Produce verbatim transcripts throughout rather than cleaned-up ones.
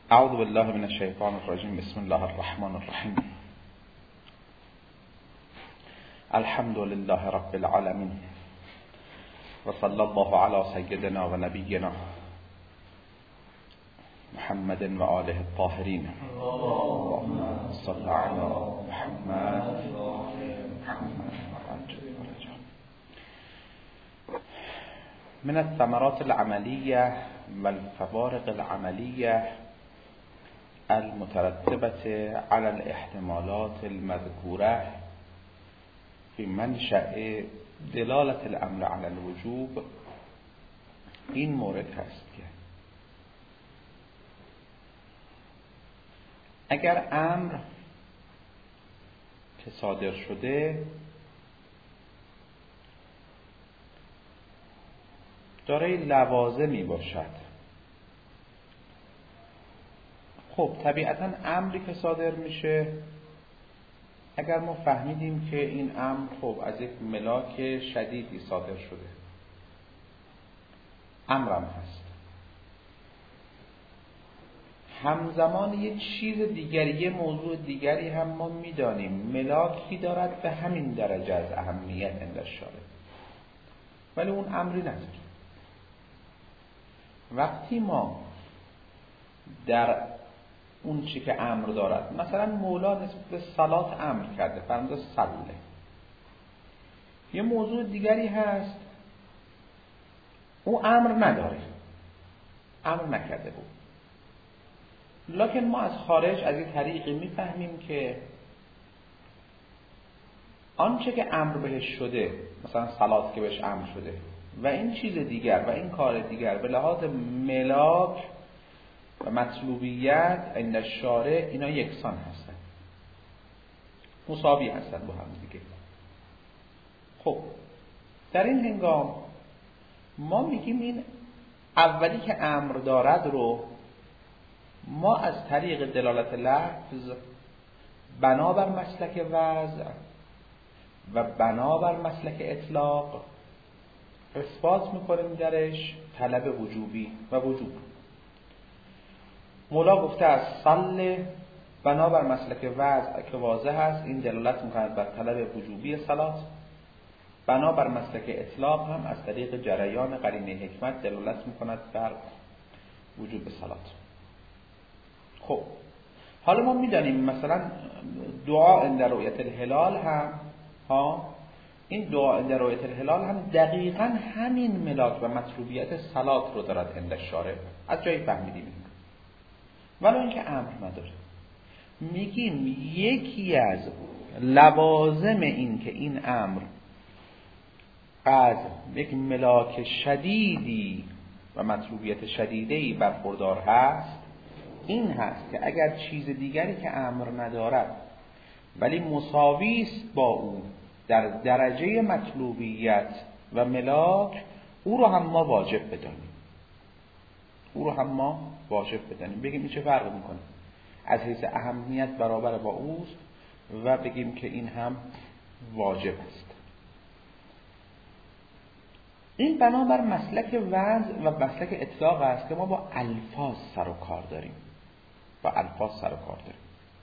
اعوذ بالله من الشیطان الرجیم. بسم الله الرحمن الرحیم. الحمد لله رب العالمین و صلی الله علی سیدنا و نبینا محمد و آله الطاهرین. اللهم صل علی محمد و آل محمد. من الثمرات العملية والفوارق العملية المترتبة على الاحتمالات المذكورة في منشأ دلالة الأمر على الوجوب این مورد هست که اگر امر که صادر شده دارای لوازمی باشد، خب طبیعتا امری که صادر میشه اگر ما فهمیدیم که این امر خب از یک ملاک شدیدی صادر شده، امرم هست، همزمان یه چیز دیگری، یه موضوع دیگری هم ما میدانیم ملاکی دارد به همین درجه از اهمیت اندشاره، ولی اون امری نداره. وقتی ما در اون چی که امر دارد، مثلا مولا نسبت به صلات امر کرده، فرموده صله، یه موضوع دیگری هست او امر نداره، امر نکرده بود، لکن ما از خارج از این طریقی میفهمیم که آنچه که امر بهش شده، مثلا صلات که بهش امر شده و این چیز دیگر و این کار دیگر به لحاظ ملاک و مطلوبیت عند الشارع اینا یکسان هستن، مساوی هستن با هم دیگه. خب در این هنگام ما میگیم این اولی که امر دارد رو ما از طریق دلالت لفظ بنابر مسلک وضع و بنابر مسلک اطلاق اثبات میکنیم درش طلب وجوبی و وجوب. مولا گفته از صله بنابر مسلک وضع که واضح است، این دلالت میکند بر طلب وجوبی صلات، بنابر مسلک اطلاق هم از طریق جریان قرینه حکمت دلالت میکند بر وجوب صلات. خب حالا ما میدانیم مثلا دعا عند رؤیت الهلال هم ها این دعا عند رؤیت الهلال هم دقیقاً همین ملاک و مطلوبیت صلات رو دارد عند الشارع، از جایی فهمیدیم این، ولی اینکه امر نداره. میگیم یکی از لوازم این که این امر از یک ملاک شدیدی و مطلوبیت شدیدی برخوردار هست این هست که اگر چیز دیگری که امر ندارد ولی مساوی است با او در درجه مطلوبیت و ملاک، او رو هم ما واجب بدانیم، او رو هم ما واجب بدانیم، بگیم این چه فرق میکنه، از حیث اهمیت برابر با اوست و بگیم که این هم واجب است. این بنابر مسلک وضع و مسلک اطلاق است که ما با الفاظ سر و کار داریم، با الفاظ سر و کار داریم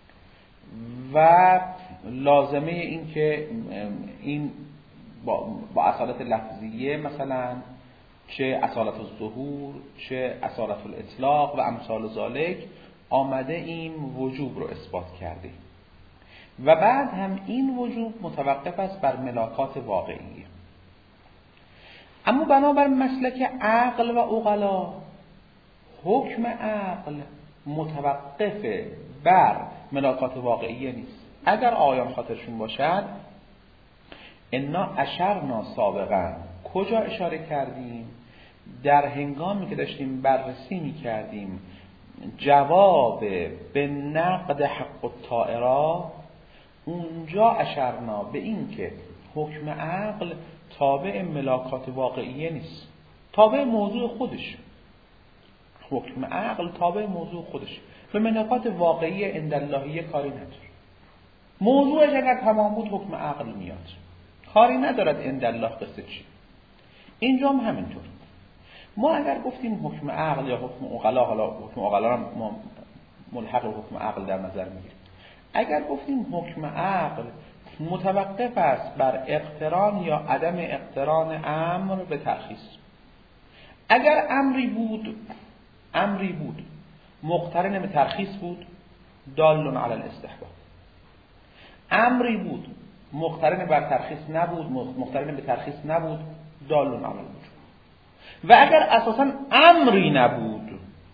و لازمه این که این با, با اصالت لفظیه مثلا چه اصالت الظهور چه اصالت الاطلاق و امثال ذالک آمده این وجوب رو اثبات کرده و بعد هم این وجوب متوقف است بر ملاکات واقعیه. اما بنابر مسلک عقل و عقلا حکم عقل متوقف بر ملاکات واقعیه نیست. اگر آیان خاطرشون باشد انا اشرنا سابقا کجا اشاره کردیم؟ در هنگامی که داشتیم بررسی می کردیم جواب به نقد حق الطائرا، اونجا اشرنا به این که حکم عقل تابع ملاکات واقعیه نیست، تابع موضوع خودش، حکم عقل تابع موضوع خودش، به ملاکات واقعی عند اللهیه کاری نداره. موضوعش اگر تمام بود حکم عقل میاد، کاری ندارد عند الله قصه چی. اینجا هم همینطور. ما اگر گفتیم حکم عقل یا حکم عقلا، حالا حکم عقلا ما ملحق حکم عقل در نظر میگیریم. اگر گفتیم حکم عقل متوقف است بر اقتران یا عدم اقتران امر به ترخیص، اگر امری بود امری بود مقترن به ترخیص بود دال علی الاستحباب، امری بود مقترن بر ترخیص نبود مقترن به ترخیص نبود دال علی الوجوب. و اگر اساسا امری نبود،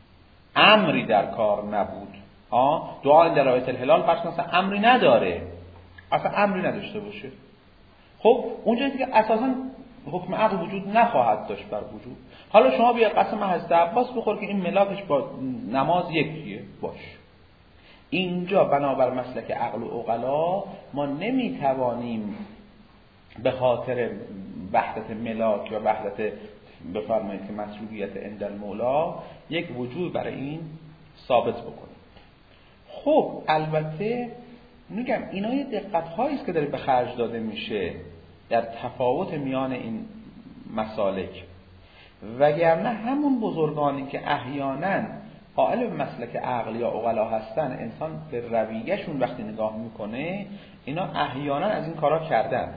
امری در کار نبود، آه دعا در آیت الهلال فرض کن اصلا امری نداره، اصلا امری نداشته باشه، خب اونجایی که اساسا حکم عقل وجود نخواهد داشت بر وجود. حالا شما بیا قسم حضرت عباس بخور که این ملاکش با نماز یکیه، باش. اینجا بنابر مسلک عقل و عقلا ما نمیتوانیم به خاطر وحدت ملاک یا وحدت بفرمایید که مطلوبیت عند المولا یک وجود برای این ثابت بکنیم. خب البته میگم اینا یه دقت هایی است که داره به خرج داده میشه در تفاوت میان این مسالک، وگرنه همون بزرگانی که احیانا قائل به مسلک عقل یا عقلا هستن، انسان به رویهشون وقتی نگاه میکنه اینا احیانا از این کارا کردن،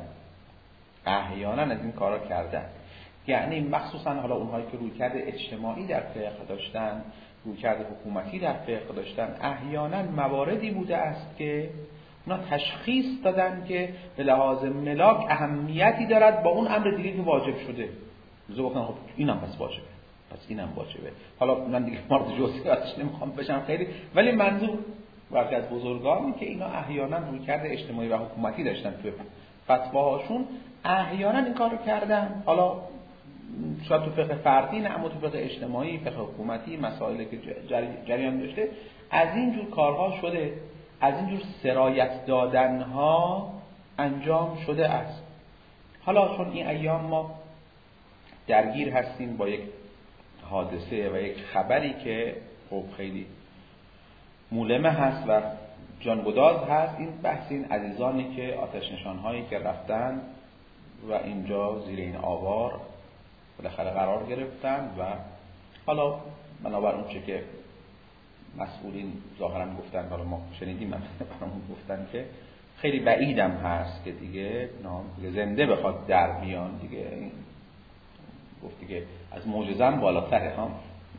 احیانا از این کارا کردن. یعنی مخصوصا حالا اونهایی که رویکرد اجتماعی در فقه داشتن، رویکرد حکومتی در فقه داشتن، احیانا مواردی بوده است که اونا تشخیص دادن که به لحاظ ملاک اهمیتی دارد با اون امر دیگه که واجب شده. روزه گفتن خب اینم پس واجبه، پس اینم واجبه. حالا من دیگه وارد جزئیاتش نمیخوام بشم خیلی، ولی منظور برخی از بزرگانی که اینا احیانا رویکرد اجتماعی و حکومتی داشتن تو فتواهاشون، احیانا این کارو کردن. حالا شاید تو فقه فردی نه، اما تو فقه اجتماعی، فقه حکومتی، مسائلی که جریان داشته، از این جور کارها شده، از این جور سرایت دادنها انجام شده است. حالا چون این ایام ما درگیر هستیم با یک حادثه و یک خبری که خب خیلی مولمه هست و جانگداز هست، این بحث این عزیزانی که آتش نشانهایی که رفتن و اینجا زیر این آوار بالاخره قرار گرفتن و حالا بنابر اون چه که مسئولین ظاهرا گفتن، حالا ما شنیدیم برامون گفتن که خیلی بعیدم هست که دیگه دیگه زنده بخواد در بیان، دیگه این گفت دیگه از معجزه‌ام بالاتره ها.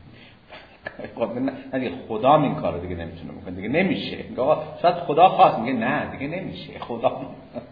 نه دیگه خدا این کارو دیگه نمیتونه بکنه، دیگه نمیشه. آقا شاید خدا خواست، میگه نه دیگه نمیشه، خدا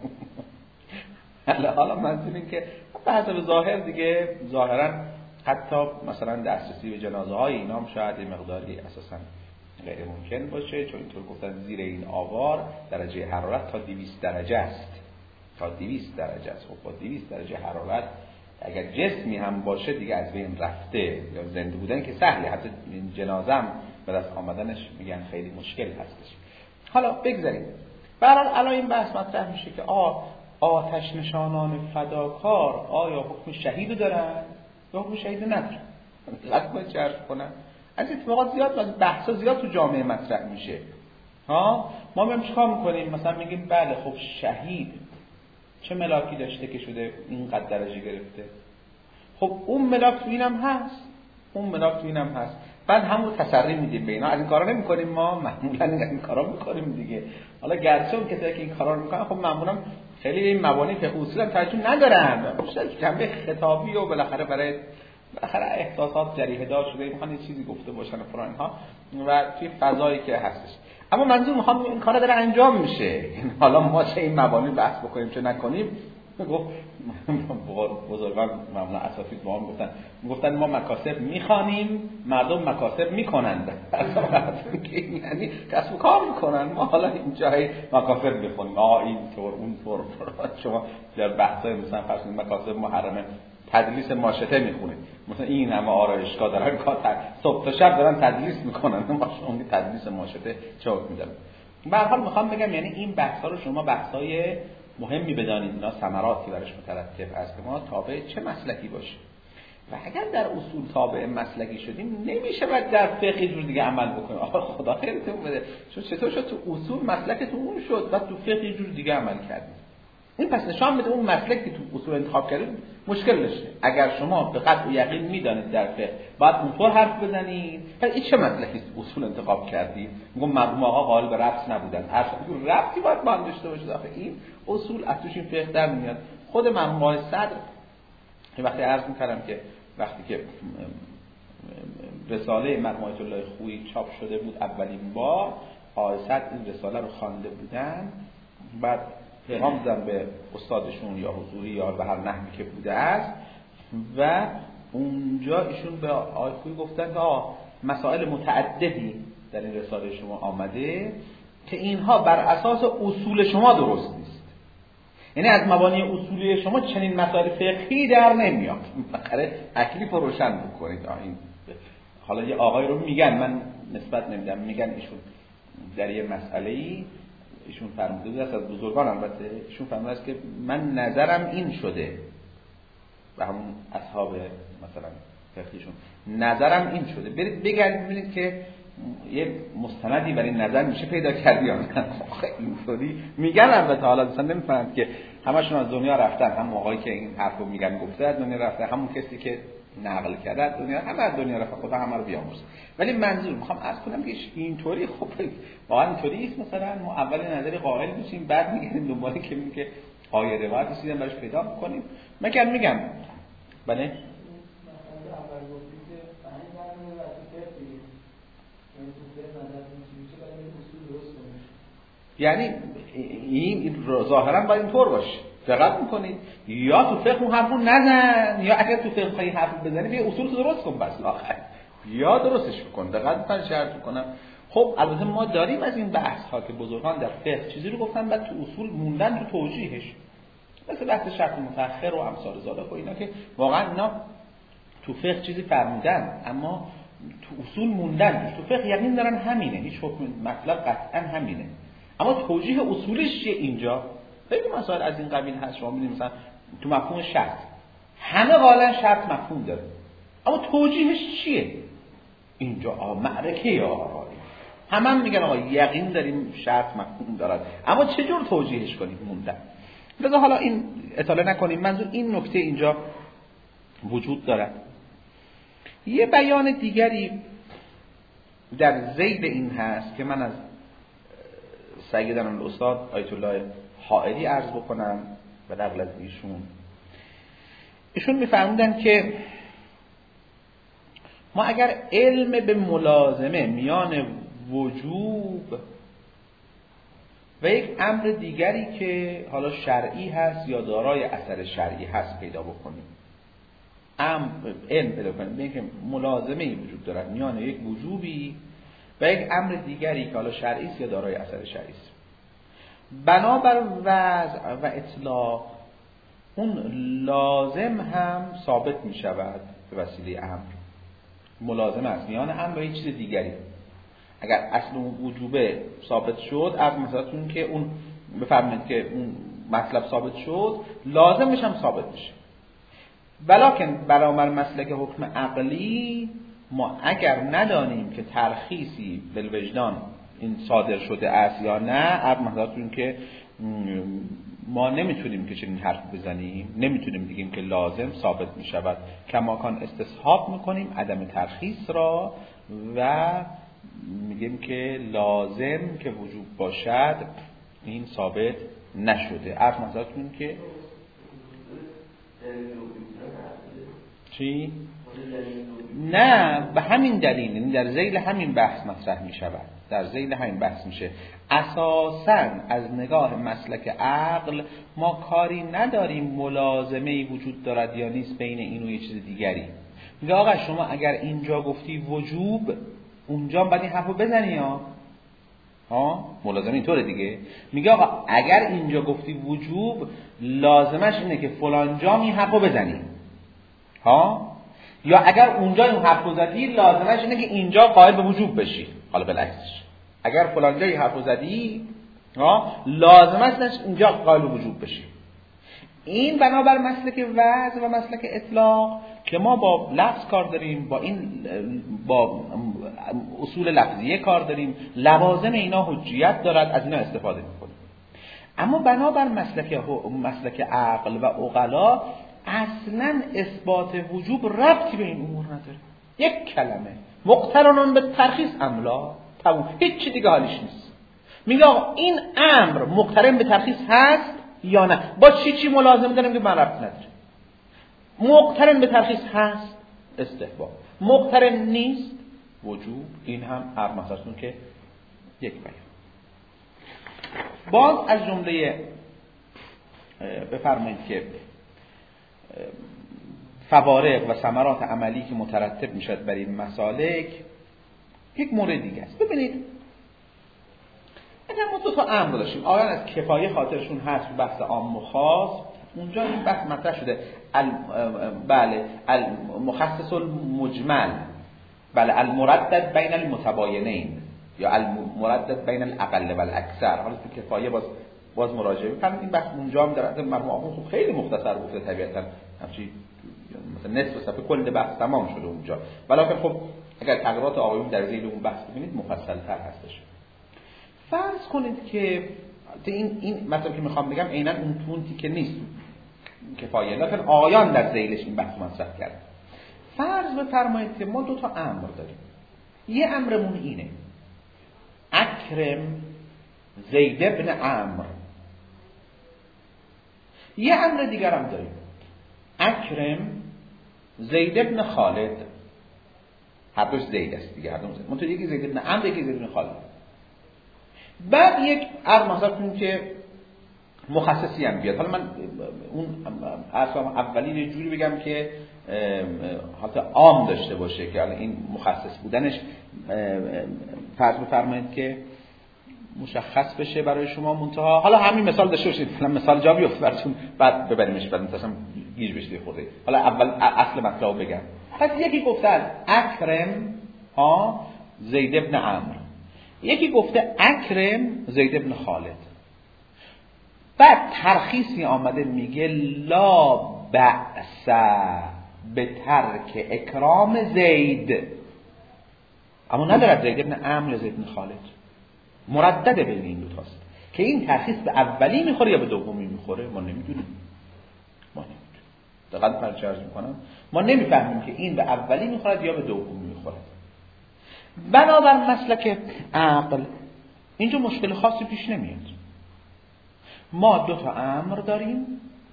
حالا حالا منظور این که به حسب ظاهر دیگه ظاهرا حتی مثلا دسترسی به جنازه های اینا هم شاید مقداری اساسا غیر ممکن باشه، چون اینطور گفتن زیر این آوار درجه حرارت تا دویست درجه است، تا دویست درجه است. خب با دویست درجه حرارت اگر جسمی هم باشه دیگه از بین رفته، یا زنده بودن که سهله، حتی جنازه هم به دست آمدنش میگن خیلی مشکل هستش. حالا بگذاریم. برحال الان این بحث مطرح میشه که آ آتش نشانان فداکار آیا حکم شهید دارن یا حکم شهید ندارن؟ لطفاً چرخ کنن. از اتفاقات زیاد، از بحثا زیاد تو جامعه مطرح میشه. ها ما میام چیکار میکنیم؟ مثلا میگیم بله خب شهید چه ملاکی داشته که شده اینقدر درجه گرفته؟ خب اون ملاک تو اینم هست، اون ملاک تو اینم هست. بعد همون تسری میدیم به اینا. از این کارا نمیکنیم ما، معمولا این کارا میکنیم دیگه. حالا گرچه اون کسایی که این کارا رو میکنن خب معمولا خیلی این مبانی فقه اصولی هم توجه ندارن، بیشتر جنبه خطابی و بالاخره برای بالاخره احساسات جریحه دار شده میخوان یه چیزی گفته باشن و فلان ها و توی فضایی که هستش. اما منظور میخوام این کارا داره انجام میشه. حالا ما چه این مبانی بحث بکنیم چه نکنیم، گفت بزرگان معمولا اساتید با هم گفتن گفتن ما مکاسب میخوانیم مردم مکاسب میکنند. یعنی کسب و کار میکنن، ما حالا این جای مکاسب میخونیم، آه این طور اون طور. شما در بحثای مثلا فرض کنید مکاسب محرمه، تدلیس ماشطه میخونید، مثلا این همه آرایشگاه دارن کار صبح تا شب دارن تدلیس میکنن، ما شما تدلیس ماشطه چه حکم میدن؟ به هر حال میخوام بگم یعنی این بحثا رو شما بحثای مهمی بدانید، اینا ثمراتی براش مترتب است که ما تابع چه مسلکی باشه. و اگر در اصول تابع مسلکی شدیم نمیشه بعد در فقه جور دیگه عمل بکنیم. آخه خدا خیرتون بده، چون چطور شد تو اصول مسلکتون اون شد بعد تو فقه جور دیگه عمل کردیم؟ این پس نشان میده اون مسلک که تو اصول انتخاب کردید مشکل داشته. اگر شما به قطع و یقین میدانید در فقه باید اونطور حرف بزنید، پس این چه مسلکی اصول انتخاب کردید؟ میگم مرحوم آقا قائل به ربط نبودن، هر ربطی باید با هم داشته باشه. آخه این اصول از توش این فقه در میاد. خود مرحوم آقای صدر که وقتی عرض می‌کردم که وقتی که رساله مرحوم آیت الله خویی چاپ شده بود اولین بار، آقای صدر این رساله رو خوانده بودن، بعد پیغام دادن به استادشون یا حضوری یا به هر نحوی که بوده است و اونجا ایشون به آقای خویی گفتن که آه مسائل متعددی در این رساله شما آمده که اینها بر اساس اصول شما درست نیست. یعنی از مبانی اصولی شما چنین مسائل فقهی در نمیاد. بخره تکلیف رو روشن بکنید. این حالا یه آقای رو میگن، من نسبت نمیدم، میگن ایشون در یه مسئله‌ای ایشون فرموده بود از بزرگان، البته ایشون فرموده است که من نظرم این شده و همون اصحاب مثلا فقهیشون نظرم این شده، برید بگردید ببینید که یه مستندی برای نظر میشه پیدا کردی یا نه. اینطوری میگن. البته حالا مثلا نمیفهمم که همشون از دنیا رفتن، هم آقایی که این حرفو میگن گفته از دنیا رفته، همون کسی که نقل کرده از دنیا، همه از دنیا رفته، خدا همه رو بیامرزه. ولی منظور میخوام عرض کنم که اینطوری خب واقعا اینطوری نیست. مثلا ما اول نظری قائل میشیم بعد میگیم دنباله که میگه آیه روایت رسیدن براش پیدا میکنیم. مگر میگم بله یعنی این ظاهرا باید اینطور باشه. دقت میکنید یا تو فقه اون حرفو نزن، یا اگر تو فقه خیلی حرف بزنی به اصول درست کن بس آخر، یا درستش بکن. دقت میکنم شرط میکنم. خب البته ما داریم از این بحث ها که بزرگان در فقه چیزی رو گفتن بعد تو اصول موندن تو توجیهش، مثل بحث شرط متأخر و امثال ذالک و اینا که واقعا اینا تو فقه چیزی فرمودن اما تو اصول موندن. تو فقه یقین دارن همینه، هیچ حکم مطلب قطعا همینه، اما توجیه اصولش چیه اینجا؟ خیلی مسائل از این قبیل هست. شما می‌بینید مثلا تو مفهوم شرط همه قائلن شرط مفهوم داره، اما توجیهش چیه؟ اینجا آ معرکه یا آرایی همه هم میگن آقا یقین داریم شرط مفهوم دارد، اما چجور توجیهش کنیم؟ موندن. لذا حالا این اطاله نکنیم. منظور این نکته اینجا وجود دارد. یه بیان دیگری در ذیل این هست که من از سیدنا الاستاد آیت الله حائری عرض بکنم و نقل از ایشون. ایشون میفرمودن که ما اگر علم به ملازمه میان وجوب و یک امر دیگری که حالا شرعی هست یا دارای اثر شرعی هست پیدا بکنیم، ام علم پیدا کنیم به اینکه ملازمه وجود دارد میان یک وجوبی و یک امر دیگری که حالا شرعی است یا دارای اثر شرعی است، بنابر وضع و اطلاق اون لازم هم ثابت می شود به وسیله امر. ملازم است میان امر و یک چیز دیگری. اگر اصل اون وجوبه ثابت شد، از مثالتون که اون بفرمایید که اون مطلب ثابت شد، لازمش هم ثابت میشه. ولکن برابر مسلک حکم عقلی ما اگر ندانیم که ترخیصی بالوجدان این صادر شده است یا نه، از مثالتون که ما نمیتونیم که چنین حرف بزنیم، نمیتونیم بگیم که لازم ثابت میشود. کماکان استصحاب میکنیم عدم ترخیص را و میگیم که لازم که وجوب باشد این ثابت نشده. از مثالتون که چی؟ نه به همین دلیل، یعنی در ذیل همین بحث مطرح می شود، در ذیل همین بحث میشه. اساساً از نگاه مسلک عقل ما کاری نداریم ملازمه وجود دارد یا نیست بین این و یه چیز دیگری. میگه آقا شما اگر اینجا گفتی وجوب، اونجا باید این حرفو بزنی ها ها ملازمه اینطوره دیگه. میگه آقا اگر اینجا گفتی وجوب، لازمش اینه که فلان جا این حرفو بزنی ها، یا اگر اونجا این حرفو زدی لازمش اینه که اینجا قائل به وجوب بشی. حالا بالعکسش، اگر فلان جایی حرفو زدی ها، لازمش اینجا قائل به وجوب بشی. این بنابر مسلک وضع و مسلک اطلاق که ما با لفظ کار داریم، با این با اصول لفظیه کار داریم، لوازم اینا حجیت دارد، از اینا استفاده میکنیم. اما بنابر مسلک مسلک عقل و عقلا اصلا اثبات وجوب ربطی به این امور نداره. یک کلمه مقترنون به ترخیص املا، تموم، هیچ چی دیگه حالیش نیست. میگه آقا این امر مقترن به ترخیص هست یا نه، با چی چی ملازم داریم که من ربط نداره. مقترن به ترخیص هست استحباب، مقترن نیست وجوب. این هم هر مسئله‌تون که یک بیان. باز از جمله بفرمایید که فوارق و ثمرات عملی که مترتب میشد بر این مسالک یک مورد دیگه است. ببینید اگر ما دو تا امر داشتیم، آیا از کفایه خاطرشون هست بحث عام و خاص، اونجا این بحث مطرح شده ال بله المخصص المجمل، بله المردد بین المتباینین یا المردد بین الاقل و الاکثر. حالا تو کفایه باز باز مراجعه کنیم. این بحث اونجا هم در مرحوم آخوند خوب خیلی مختصر گفته، طبیعتا همچی مثلا نصف صفحه کل بحث تمام شده اونجا، ولی خب اگر تغییرات آقایون در ذیل اون بحث ببینید مفصل‌تر هستش. فرض کنید که این این مطلبی که میخوام بگم عیناً اون تونتی که نیست کفایه، لکن آقایان در ذیلش این بحث مطرح کرد. فرض بفرمایید که ما دو تا امر داریم. یه امرمون اینه اکرم زید ابن عمرو، یه امر دیگر هم داریم اکرم زید ابن خالد. هر دوش زید است دیگه، هر دوش زید. منطقه یکی زید ابن عمرو، یکی زید ابن خالد. بعد یک امر مثلا کنیم که مخصصی هم بیاد. حالا من اون اصلا اولی یه جوری بگم که حتی عام داشته باشه که این مخصص بودنش فرض بفرمایید که مشخص بشه برای شما، منتها حالا همین مثال داشته باشید، مثلا مثال جا بیفته براتون بعد ببریمش، بعد مثلا گیج بشه خورده. حالا اول اصل مطلب بگم. پس یکی گفته اکرم ها زید ابن عمرو، یکی گفته اکرم زید ابن خالد. بعد ترخیصی آمده میگه لا بأس به ترک اکرام زید، اما ندارد زید ابن عمرو یا زید ابن خالد، مردد بین این دو تاست که این ترخیص به اولی میخوره یا به دومی میخوره. ما نمیدونیم، ما نمیدونیم. دقیقاً فرض عرض میکنم ما نمیفهمیم که این به اولی میخوره یا به دومی میخوره. بنابر مسلک عقل اینجا مشکل خاصی پیش نمیاد. ما دو تا امر داریم،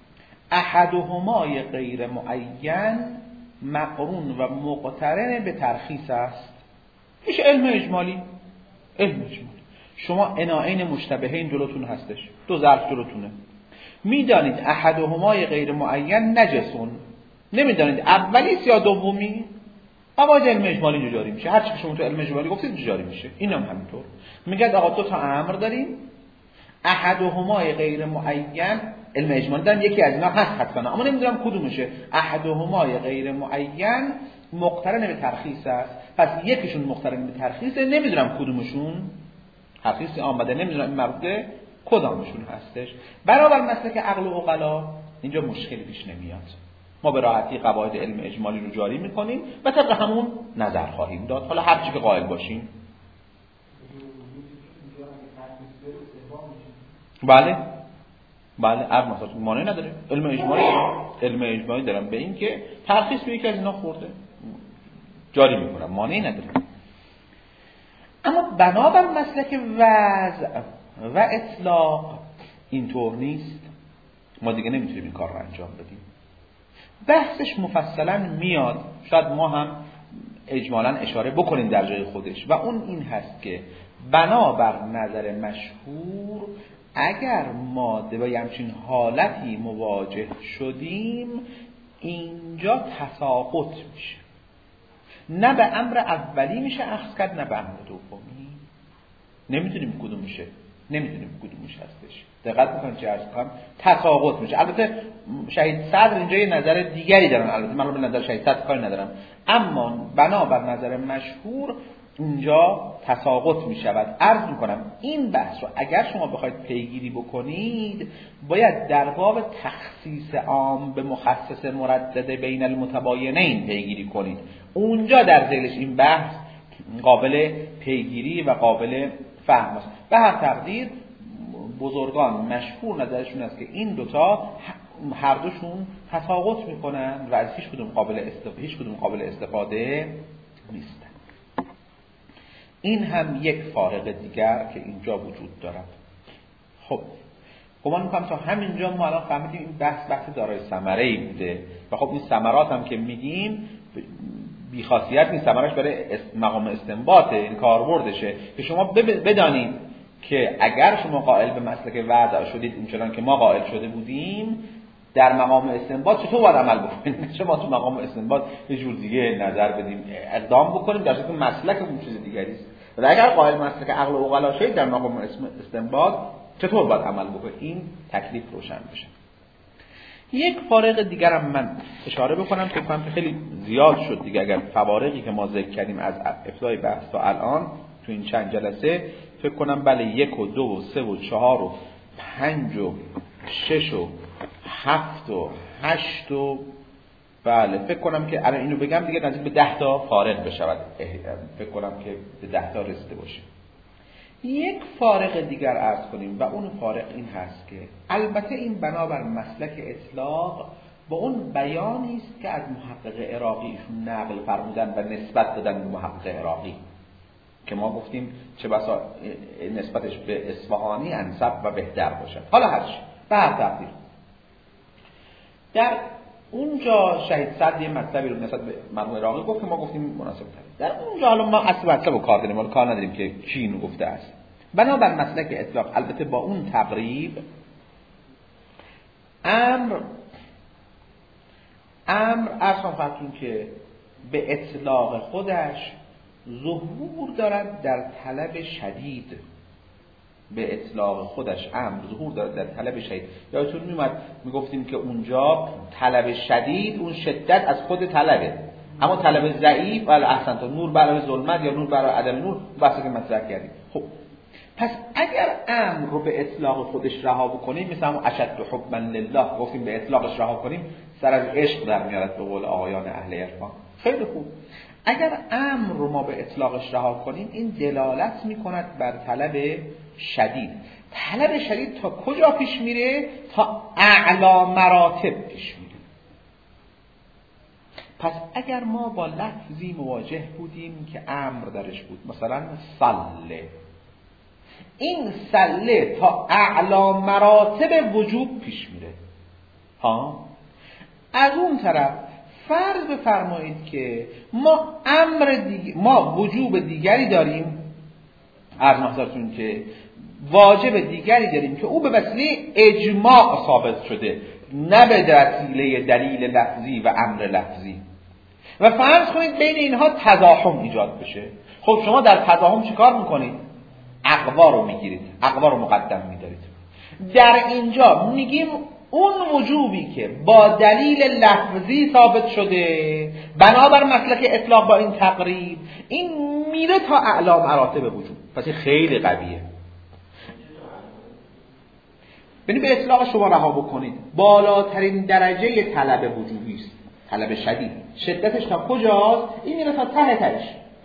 احدهما غیر معین مقرون و مقترن به ترخیص است. میشه علم اجمالی. علم اجمالی شما عناعین مشتبهین جلوتون هستش، دو ظرف جلوتونه، میدانید احدهما غیر معین نجسون، نمیدانید اولیست یا دومی، اما علم اجمالی اینجا جاری میشه. هر چی که شما تو علم اجمالی گفتید اینجا جاری میشه. اینم هم همینطور. میگه آقا دو تا امر داریم، احدهما غیر معین، علم اجمالی دارم یکی از اینا هست حتما، اما نمیدونم کدومشه. احدهما غیر معین مقترن به ترخیص است، پس یکیشون مقترن به ترخیصه، نمیدونم کدومشون ترخیص آمده، نمیدونم این مربوطه کدامشون هستش. برابر مسلک عقل و عقلا اینجا مشکلی پیش نمیاد. ما به راحتی قواعد علم اجمالی رو جاری میکنیم و طبق همون نظر خواهیم داد، حالا هر چی که قائل باشیم. بله بله عرض مثلا مانع نداره. علم اجمالی علم اجمالی دارم به این که ترخیص به یکی از اینا خورده جاری میکنم، مانعی نداره. اما بنابر مسلک وضع و اطلاق اینطور نیست. ما دیگه نمیتونیم این کار رو انجام بدیم. بحثش مفصلا میاد، شاید ما هم اجمالا اشاره بکنیم در جای خودش، و اون این هست که بنابر نظر مشهور اگر ما با همچین حالتی مواجه شدیم اینجا تساقط میشه، نه به امر اولی میشه اخذ کرد نه به امر دومی. نمیدونیم کدوم میشه، نمیدونیم کدومش هستش. دقت میکنید چه عرض کنم، تساقط میشه. البته شهید صدر اینجا یه نظر دیگری دارن، البته من به نظر شهید صدر کاری ندارم، اما بنابر نظر مشهور اینجا تساقط میشود. عرض میکنم این بحث رو اگر شما بخواید پیگیری بکنید باید در باب تخصیص عام به مخصص مردد بین المتباینین پیگیری کنید. اونجا در ذیلش این بحث قابل پیگیری و قابل فهم است. به هر تقدیر بزرگان مشهور نظرشون است که این دوتا هر دوشون تساقط میکنن و از هیچ کدوم قابل استفاده هیچ کدوم قابل استفاده نیستن. این هم یک فارق دیگر که اینجا وجود دارد. خب گمان میکنم تا همینجا ما الان فهمیدیم این بحث بحث دارای ثمره‌ای بوده و خب این ثمرات هم که میگیم بی خاصیت نیست، ثمرش برای مقام استنباطه، این کاربردشه که شما بدانید که اگر شما قائل به مسلک وضع شدید اینچنان که ما قائل شده بودیم در مقام استنباط چطور باید عمل بکنیم؟ چه ما تو مقام استنباط یه جور دیگه نظر بدیم، اقدام بکنیم در صورتی که مسلک اون چیز دیگری است. و اگر قائل مسلک عقل و عقلا شدید در مقام استنباط چطور باید عمل بکنیم؟ این تکلیف روشن بشه. یک فارق دیگرم من اشاره بکنم که فهم خیلی زیاد شد دیگه، اگر فوارقی که ما ذکر کردیم از ابتدای بحث تا الان تو این چند جلسه فکر کنم بله یک و دو و سه و چهار و پنج و شش و هفت و هشت و بله فکر کنم که الان اینو بگم دیگه نزدیک به ده تا فارق بشود، فکر کنم که به ده تا رسیده باشه. یک فارق دیگر عرض کنیم و اون فارق این هست که البته این بنابر مسلک اطلاق با اون بیانی است که از محقق عراقی ایشون نقل فرمودن و نسبت دادن به محقق عراقی که ما گفتیم چه بسا نسبتش به اصفهانی انسب و بهتر باشه. حالا هرچی به هر تقدیر در اونجا شهید صدر یه مطلبی رو نسبت به مرحوم عراقی گفت که ما گفتیم مناسب تر. در اونجا حالا ما اصل مطلب رو کار داریم، ما کار نداریم که کی اینو گفته است. بنابر مسلک اطلاق البته با اون تقریب امر امر اصلا فرقیم که به اطلاق خودش ظهور دارد در طلب شدید، به اطلاق خودش امر ظهور دارد در طلب شدید. یادتون میومد میگفتیم که اونجا طلب شدید اون شدت از خود طلبه، اما طلب ضعیف ولی احسن تا نور برای ظلمت یا نور برای عدم نور بحثی که مطرح کردیم. خب پس اگر امر رو به اطلاق خودش رها بکنیم، مثلا همون اشد حبا لله گفتیم به اطلاقش رها کنیم سر از عشق در میارد به قول آقایان اهل عرفان. خیلی خوب، اگر امر رو ما به اطلاقش رها کنیم این دلالت میکند بر طلب شدید. طلب شدید تا کجا پیش میره؟ تا اعلی مراتب پیش میره. پس اگر ما با لفظی مواجه بودیم که امر درش بود، مثلا صله، این صله تا اعلی مراتب وجوب پیش میره. ها از اون طرف فرض بفرمایید که ما امر دیگه، ما وجوب دیگری داریم، عرض نظرتون که واجب دیگری داریم که او به وسیله اجماع ثابت شده، نه به وسیله دلیل لفظی و امر لفظی. و فرض کنید بین اینها تزاحم ایجاد بشه. خب شما در تزاحم چیکار میکنید؟ اقوا رو میگیرید، اقوا رو مقدم میدارید. در اینجا میگیم اون وجوبی که با دلیل لفظی ثابت شده بنابر مسلک اطلاق با این تقریب، این میره تا اعلی مراتب وجوب. پس خیلی قویه. یعنی به اطلاق شما رها بکنید بالاترین درجه طلب وجوبی است، طلب شدید. شدتش تا کجاست؟ این میره تا ته تهش.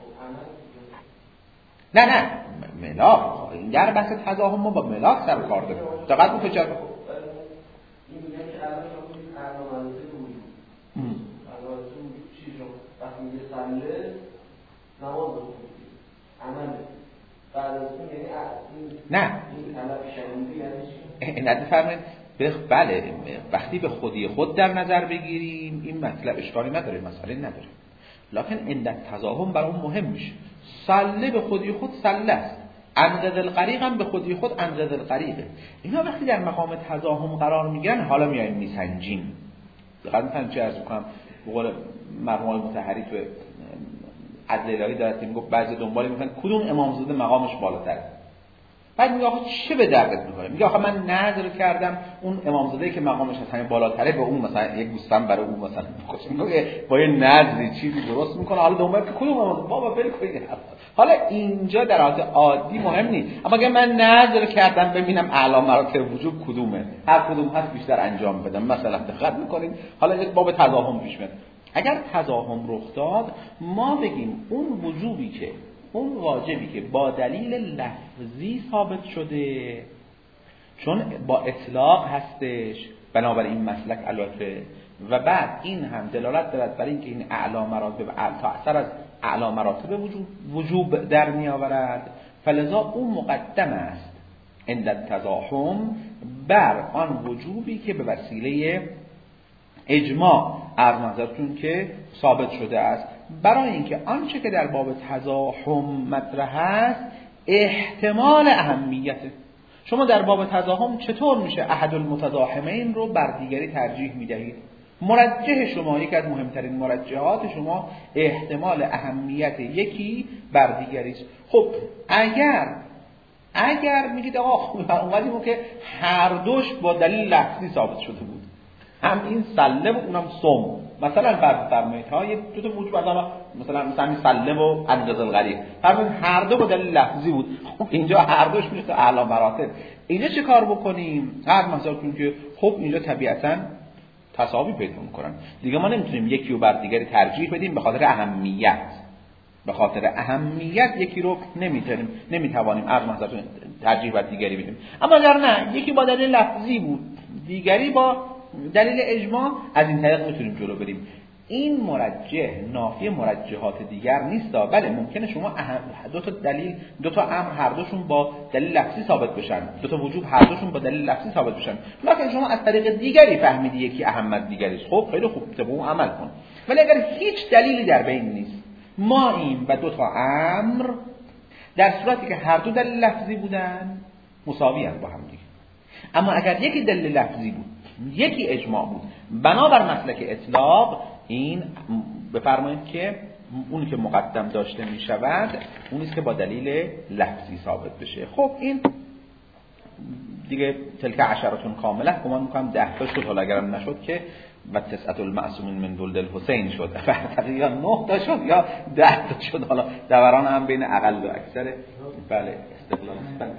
نه نه ملاک، این در بحث تضاهم ما با ملاک سر کار داریم. دقت بکنید. این میگه که الان شما میگید علامت وجود. علامت وجود چی شما؟ وقتی میگه صله نماز بخونید. عمل بعد از اون یعنی نه این طلب شدید یعنی چی؟ نه بفرمایید. بله وقتی به خودی خود در نظر بگیریم این مطلب اشکالی نداره، مسئله نداره. لکن عند تضاهم برای اون مهم میشه. صله به خودی خود صله است، انقذ الغریق هم به خودی خود انقذ الغریقه. اینا وقتی در مقام تضاهم قرار میگیرن حالا میایم میسنجیم. دقیقاً مثلا چه عرض میکنم به قول مرحوم مطهری تو عدل الهی دارد که میگفت بعضی دنبال میکنن کدوم امامزاده مقامش بالاتره. بعد میگه آخه چه به دردت میکنه؟ میگه آخه من نظر کردم اون امامزاده که مقامش از همین بالاتره به اون مثلا یک گوستم برای اون مثلا میگه با یه نظری چیزی درست میکنه، حالا دنبال که کدوم امامزاده بابا ول کنید. حالا اینجا در حالت عادی مهم نیست، اما اگه من نظر کردم ببینم اعلی مراتب وجوب کدومه، هر کدوم هست بیشتر انجام بدم مثلا دقت میکنید. حالا یک باب تضاهم پیش میاد. اگر تضاهم رخ داد ما بگیم اون وجوبی که اون واجبی که با دلیل لفظی ثابت شده چون با اطلاق هستش بنابراین این مسلک البته، و بعد این هم دلالت دارد بر اینکه این اعلی مراتب تا اثر از اعلی مراتب وجوب وجوب در می آورد، فلذا اون مقدم است عند التزاحم بر آن وجوبی که به وسیله اجماع از نظرتون که ثابت شده است، برای اینکه آنچه که در باب تزاحم مطرح است احتمال اهمیته. شما در باب تزاحم چطور میشه احد المتزاحمین رو بر دیگری ترجیح میدهید؟ مرجح شما، یک از مهمترین مرجحات شما احتمال اهمیت یکی بر دیگری است. خب اگر اگر میگید آقا اومدیم که هر دوش با دلیل لفظی ثابت شده بود، هم این سله و اونم سم، مثلا فرض فرمایید ها یه دو تا موجب مثلا مثلا مثلا سله و انداز الغریب، فرض هر دو با دلیل لفظی بود، خب اینجا هر دوش میشه تو اعلی مراتب. اینجا چه کار بکنیم؟ هر مثلا کنیم که خب اینجا طبیعتاً تساوی پیدا میکنن دیگه، ما نمیتونیم یکی رو بر دیگری ترجیح بدیم به خاطر اهمیت، به خاطر اهمیت یکی رو نمیتونیم نمیتوانیم از مثلا ترجیح بر دیگری بدیم. اما اگر نه یکی با دلیل لفظی بود دیگری با دلیل اجماع، از این طریق میتونیم جلو بریم. این مرجح نافی مرجحات دیگر نیست، بله ممکنه شما دو تا دلیل دو تا امر هر دوشون با دلیل لفظی ثابت بشن، دو تا وجوب هر دوشون با دلیل لفظی ثابت بشن، لکن شما از طریق دیگری فهمیدی یکی اهم از دیگری است، خب خیلی خوب طبق اون عمل کن. ولی اگر هیچ دلیلی در بین نیست، ما این و دو تا امر در صورتی که هر دو دلیل لفظی بودن مساوی ان با هم دیگه، اما اگر یکی دلیل لفظی بود یکی اجماع بود، بنابر مسلک اطلاق این بفرمایید که اونی که مقدم داشته می شود اونی است که با دلیل لفظی ثابت بشه. خب این دیگه تلک عشرتون کامله، گمان میکنم ده تا شد، حالا اگرم نشد که و تسعت المعصومین من ولد الحسین شد، یا نه تا شد یا ده تا شد، حالا دوران هم بین اقل و اکثر. بله استقلال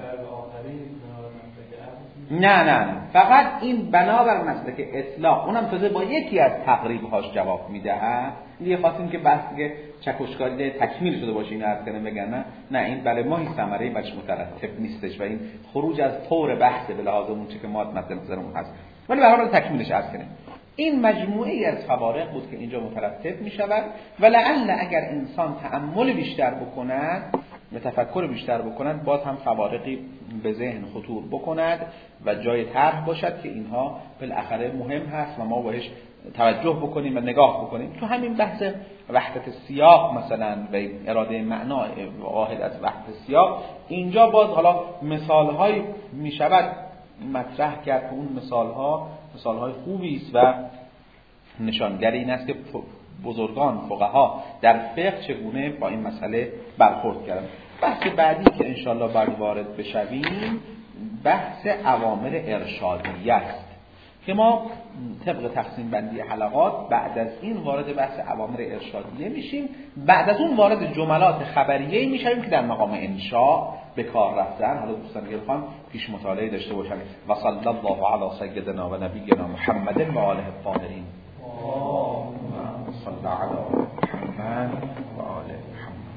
نه نه نه فقط این بنابر مسلک اطلاق، اونم تازه با یکی از تقریب‌هاش جواب میدهد. دیگه خواستیم که بحث دیگه چکشکاری تکمیل شده باشه، این عرض کنم بگن نه نه این برای ما این ثمره بچ مترتب نیستش و این خروج از طور بحث به لحاظ اون چه که ما مد نظرمون هست، ولی به هر حال تکمیلش عرض کنیم. این مجموعه ای از فوارق بود که اینجا مترتب می شود و لعل اگر انسان تأمل بیشتر بکند و تفکر بیشتر بکند باز هم فوارقی به ذهن خطور بکند و جای طرح باشد که اینها بالاخره مهم هست و ما بهش توجه بکنیم و نگاه بکنیم. تو همین بحث وحدت سیاق مثلا و اراده معنا واحد از وحدت سیاق، اینجا باز حالا مثال‌های می شود مطرح کرد که اون مثال‌ها مثال‌های خوبی است و نشانگر این است که بزرگان فقها در فقه چگونه با این مسئله برخورد کردن. بحث بعدی که انشالله بعد وارد بشویم بحث اوامر ارشادیه است که ما طبق تقسیم بندی حلقات بعد از این وارد بحث اوامر ارشادیه میشیم، بعد از اون وارد جملات خبریه میشیم که در مقام انشاء به کار رفتن. حالا دوستان گرامی پیش مطالعه داشته باشن. و صلی الله علی سیدنا و نبینا محمد و آله الطاهرین. اللهم صل علی محمد و آله محمد.